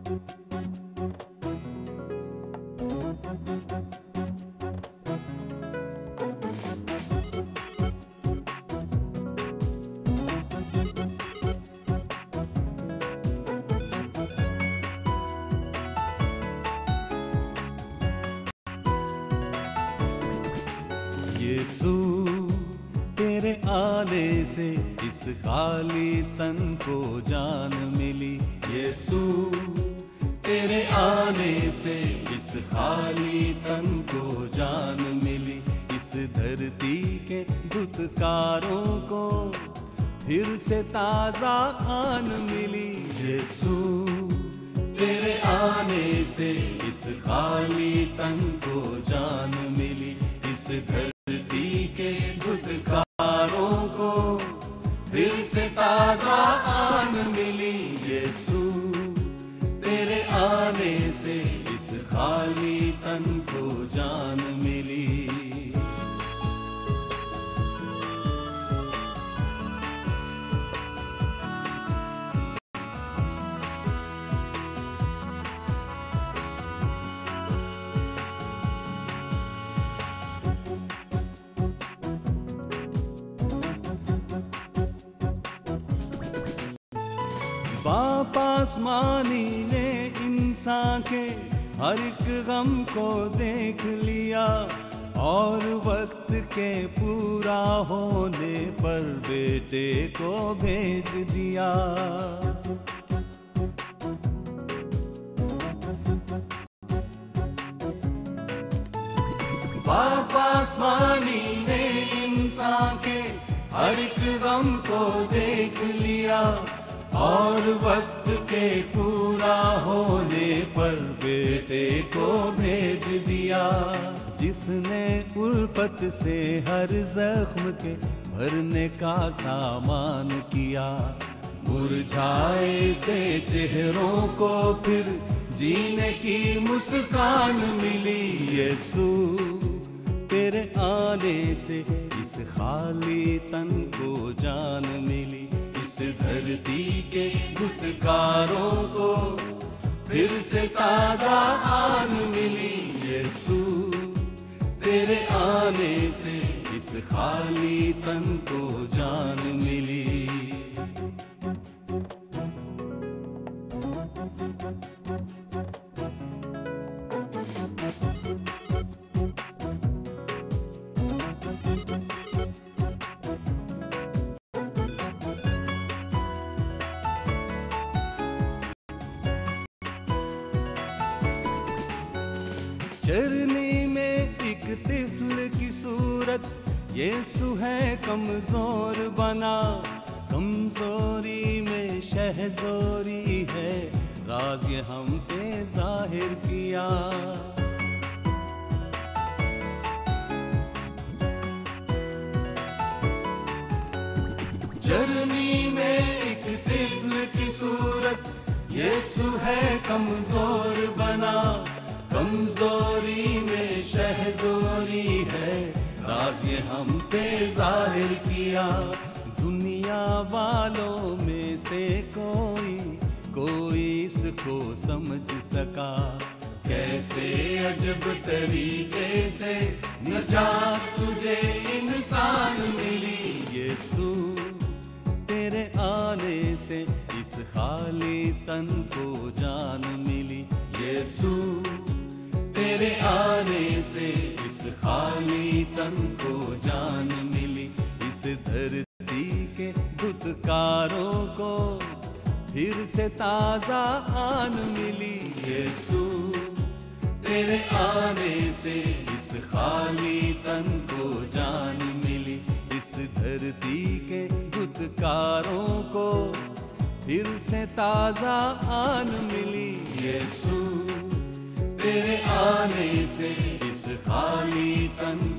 यीशु तेरे आने से इस खाली तन को जान मिली। यीशु तेरे आने से इस खाली तन को जान मिली। इस धरती के दुत्कारों को फिर से ताजा आन मिली। यीशु तेरे आने से इस खाली तन को जान मिली। इस धरती के दुत्कारों को फिर से ताजा आन मिली। यीशु तेरे आने से इस खाली तन को जान मिली। बाप आसमानी ने इंसान के हर एक गम को देख लिया और वक्त के पूरा होने पर बेटे को भेज दिया। बाप आसमानी ने इंसान के हर एक गम को देख लिया और वक्त के पूरा होने पर बेटे को भेज दिया। जिसने उल्फत से हर जख्म के भरने का सामान किया, मुरझाए से चेहरों को फिर जीने की मुस्कान मिली। यीशु तेरे आने से इस खाली तन को जान मिली। इस धरती के दुत्कारों को फिर से ताजा आन मिली। यीशु तेरे आने से इस खाली तन को जान मिली। चरनी में एक तिफल की सूरत, यीशु है कमजोर बना। कमजोरी में शहजोरी है, राज ये हम पे जाहिर किया। चरनी में एक तिफल की सूरत, यीशु है कमजोर बना। कमजोरी में शहजोरी है, राज ये हम पे जाहिर किया। दुनिया वालों में से कोई इसको समझ सका, कैसे अजब तरीके से निजात तुझे इंसान मिली। यीशु तेरे आने से इस खाली तन को जान मिली। यीशु तेरे आने से इस खाली तन को जान मिली। इस धरती के दुत्कारों को फिर से ताजा आन मिली। यीशु तेरे आने से इस खाली तन को जान मिली। इस धरती के दुत्कारों को फिर से ताजा आन मिली। यीशु तेरे आने से इस खाली तन